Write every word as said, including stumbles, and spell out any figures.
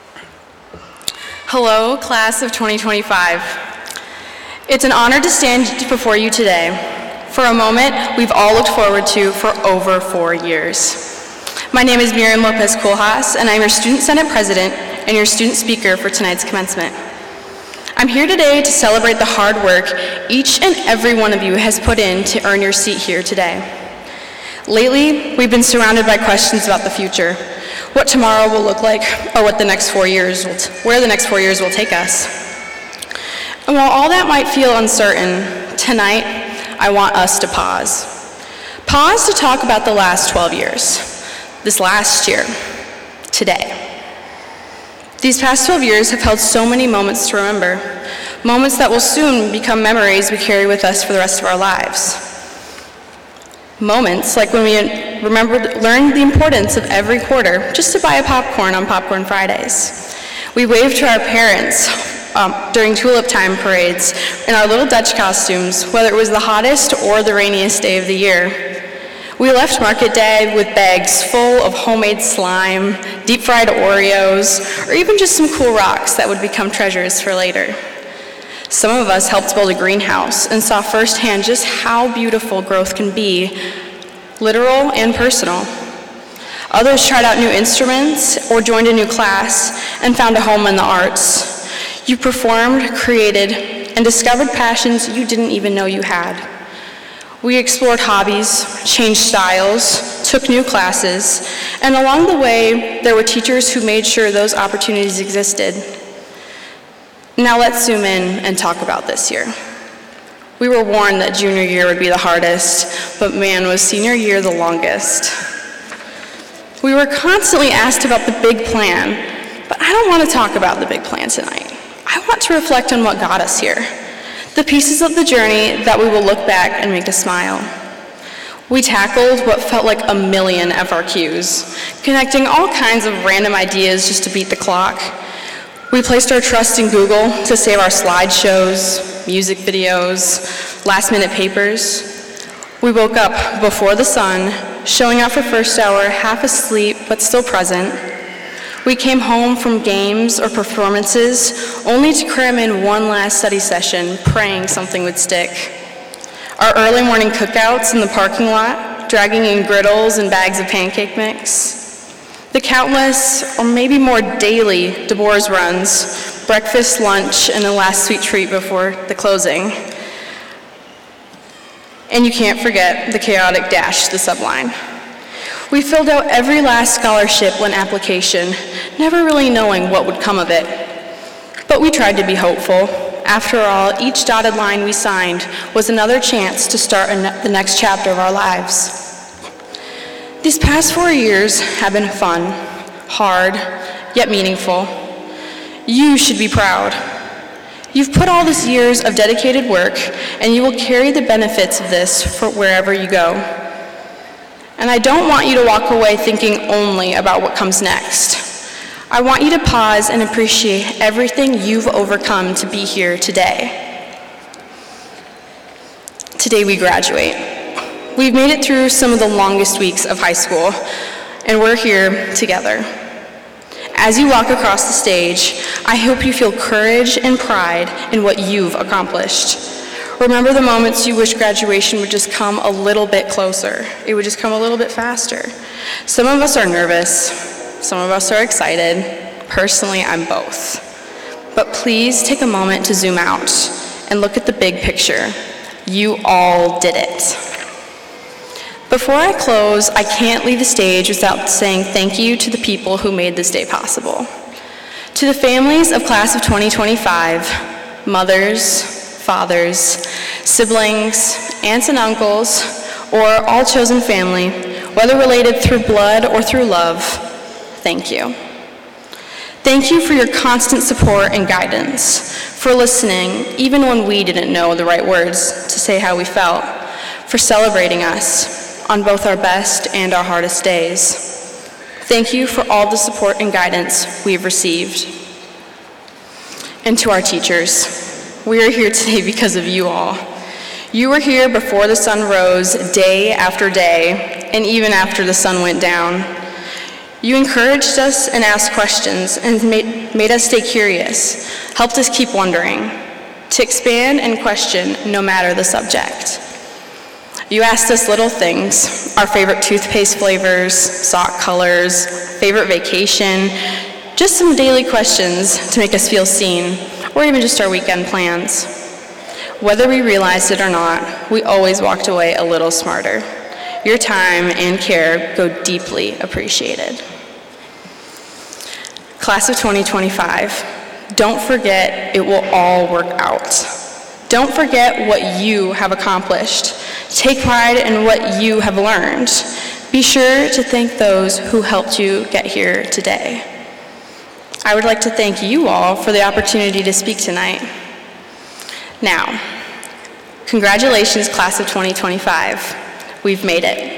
Hello, class of twenty twenty-five. It's an honor to stand before you today for a moment we've all looked forward to for over four years. My name is Miriam Lopez Koolhaas, and I'm your Student Senate President and your student speaker for tonight's commencement. I'm here today to celebrate the hard work each and every one of you has put in to earn your seat here today. Lately, we've been surrounded by questions about the future, what tomorrow will look like, or what the next four years will t- where the next four years will take us. And while all that might feel uncertain, tonight, I want us to pause. Pause to talk about the last twelve years, this last year, today. These past twelve years have held so many moments to remember, moments that will soon become memories we carry with us for the rest of our lives. Moments like when we remembered, learned the importance of every quarter just to buy a popcorn on Popcorn Fridays. We waved to our parents um, during tulip time parades in our little Dutch costumes, whether it was the hottest or the rainiest day of the year. We left market day with bags full of homemade slime, deep-fried Oreos, or even just some cool rocks that would become treasures for later. Some of us helped build a greenhouse and saw firsthand just how beautiful growth can be, literal and personal. Others tried out new instruments or joined a new class and found a home in the arts. You performed, created, and discovered passions you didn't even know you had. We explored hobbies, changed styles, took new classes, and along the way, there were teachers who made sure those opportunities existed. Now let's zoom in and talk about this year. We were warned that junior year would be the hardest, but man, was senior year the longest. We were constantly asked about the big plan, but I don't want to talk about the big plan tonight. I want to reflect on what got us here, the pieces of the journey that we will look back and make us smile. We tackled what felt like a million F R Qs, connecting all kinds of random ideas just to beat the clock. We placed our trust in Google to save our slideshows, music videos, last-minute papers. We woke up before the sun, showing up for first hour, half asleep but still present. We came home from games or performances only to cram in one last study session, praying something would stick. Our early morning cookouts in the parking lot, dragging in griddles and bags of pancake mix. The countless, or maybe more daily, DeBoer's runs, breakfast, lunch, and a last sweet treat before the closing. And you can't forget the chaotic dash to the subline. We filled out every last scholarship when application, never really knowing what would come of it. But we tried to be hopeful. After all, each dotted line we signed was another chance to start ne- the next chapter of our lives. These past four years have been fun, hard, yet meaningful. You should be proud. You've put all these years of dedicated work, and you will carry the benefits of this for wherever you go. And I don't want you to walk away thinking only about what comes next. I want you to pause and appreciate everything you've overcome to be here today. Today we graduate. We've made it through some of the longest weeks of high school, and we're here together. As you walk across the stage, I hope you feel courage and pride in what you've accomplished. Remember the moments you wish graduation would just come a little bit closer. It would just come a little bit faster. Some of us are nervous, some of us are excited. Personally, I'm both. But please take a moment to zoom out and look at the big picture. You all did it. Before I close, I can't leave the stage without saying thank you to the people who made this day possible. To the families of class of twenty twenty-five, mothers, fathers, siblings, aunts and uncles, or all chosen family, whether related through blood or through love, thank you. Thank you for your constant support and guidance, for listening even when we didn't know the right words to say how we felt, for celebrating us on both our best and our hardest days. Thank you for all the support and guidance we've received. And to our teachers, we are here today because of you all. You were here before the sun rose, day after day, and even after the sun went down. You encouraged us and asked questions and made, made us stay curious, helped us keep wondering, to expand and question no matter the subject. You asked us little things, our favorite toothpaste flavors, sock colors, favorite vacation, just some daily questions to make us feel seen, or even just our weekend plans. Whether we realized it or not, we always walked away a little smarter. Your time and care go deeply appreciated. Class of twenty twenty-five, don't forget it will all work out. Don't forget what you have accomplished. Take pride in what you have learned. Be sure to thank those who helped you get here today. I would like to thank you all for the opportunity to speak tonight. Now, congratulations, class of twenty twenty-five. We've made it.